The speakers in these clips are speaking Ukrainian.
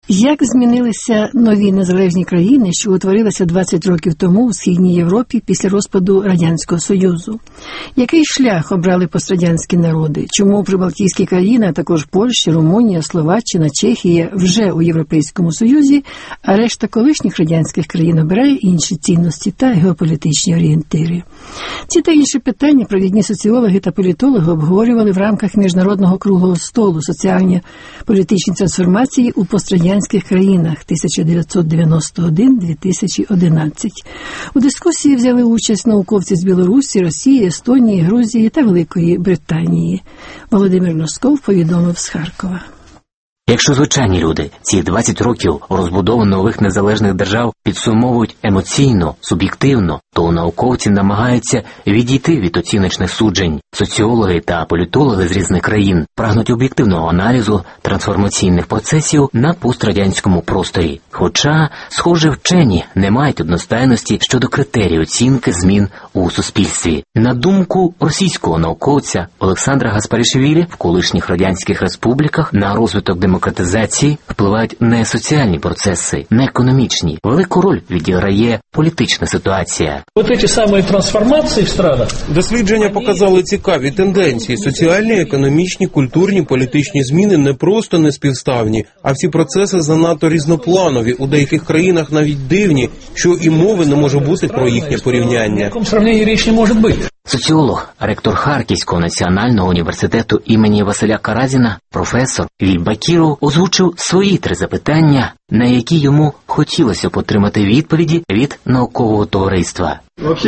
Як змінилися нові незалежні країни, що утворилися 20 років тому у Східній Європі після розпаду Радянського Союзу? Який шлях обрали пострадянські народи? Чому прибалтійські країни, а також Польща, Румунія, Словаччина, Чехія вже у Європейському Союзі, а решта колишніх радянських країн обирає інші цінності та геополітичні орієнтири? Ці та інші питання провідні соціологи та політологи обговорювали в рамках Міжнародного круглого столу «Соціальні політичні трансформації у пострадянських країнах 1991-2011. У дискусії взяли участь науковці з Білорусі, Росії, Естонії, Грузії та Великої Британії. Володимир Носков повідомив з Харкова. Якщо звичайні люди ці 20 років розбудови нових незалежних держав підсумовують емоційно, суб'єктивно, то науковці намагаються відійти від оціночних суджень. Соціологи та політологи з різних країн прагнуть об'єктивного аналізу трансформаційних процесів на пострадянському просторі. Хоча, схоже, вчені не мають одностайності щодо критерій оцінки змін у суспільстві. На думку російського науковця Олександра Гаспарішвілі, в колишніх радянських республіках на розвиток демократизації впливають не соціальні процеси, не економічні. Велику роль відіграє політична ситуація. Вот эти самые трансформации в странах. Дослідження показали цікаві тенденції. Соціальні, економічні, культурні, політичні зміни не просто неспівставні, а всі процеси занадто різнопланові. У деяких країнах навіть дивні, що і мови не може бути про їхнє порівняння. В якому сравненні річ не може бути. Соціолог, ректор Харківського національного університету імені Василя Каразіна, професор Віль Бакіров озвучив свої 3 запитання, на які йому хотілося б отримати відповіді від наукового товариства.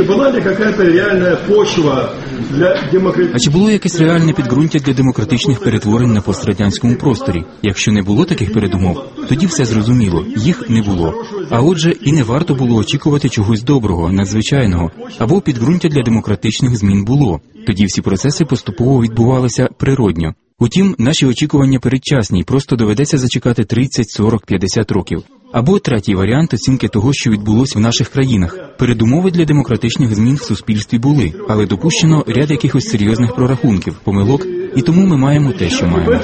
А чи було якесь реальне підґрунтя для демократичних перетворень на пострадянському просторі? Якщо не було таких передумов, тоді все зрозуміло, їх не було. А отже, і не варто було очікувати чогось доброго, надзвичайного, або підґрунтя для демократичних змін було. Тоді всі процеси поступово відбувалися природньо. Утім, наші очікування передчасні, просто доведеться зачекати 30, 40, 50 років. Або третій варіант оцінки того, що відбулося в наших країнах. Передумови для демократичних змін в суспільстві були, але допущено ряд якихось серйозних прорахунків, помилок, і тому ми маємо те, що маємо.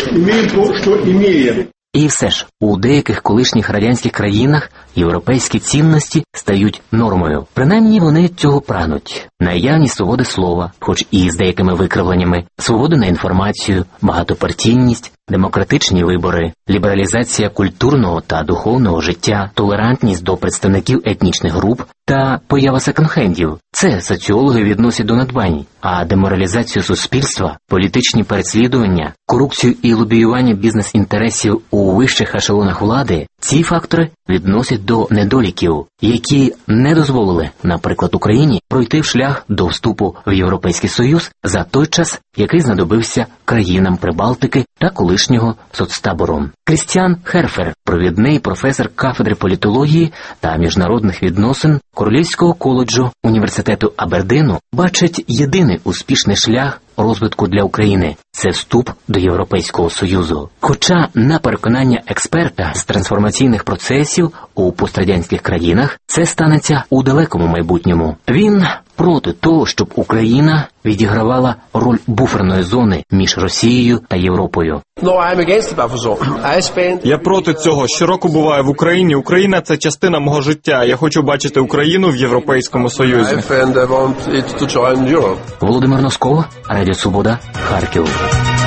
І все ж, у деяких колишніх радянських країнах європейські цінності стають нормою. Принаймні вони цього прагнуть. Наявність свободи слова, хоч і з деякими викривленнями, свобода на інформацію, багатопартійність, демократичні вибори, лібералізація культурного та духовного життя, толерантність до представників етнічних груп та поява секонд-хендів. Це соціологи відносять до надбань, а деморалізацію суспільства, політичні переслідування, корупцію і лобіювання бізнес-інтересів у вищих ешелонах влади – ці фактори відносять до недоліків, які не дозволили, наприклад, Україні пройти шлях до вступу в Європейський Союз за той час, який знадобився країнам Прибалтики та колишнього соцтабору. Крістіан Херфер, провідний професор кафедри політології та міжнародних відносин Королівського коледжу університету Абердину, бачить єдиний успішний шлях розвитку для України – це вступ до Європейського Союзу. Хоча, на переконання експерта з трансформаційних процесів у пострадянських країнах, це станеться у далекому майбутньому. Він проти того, щоб Україна відігравала роль буферної зони між Росією та Європою. Я проти цього. Щороку буваю в Україні. Україна – це частина мого життя. Я хочу бачити Україну в Європейському Союзі. Володимир Носков, Радіо Свобода, Харків.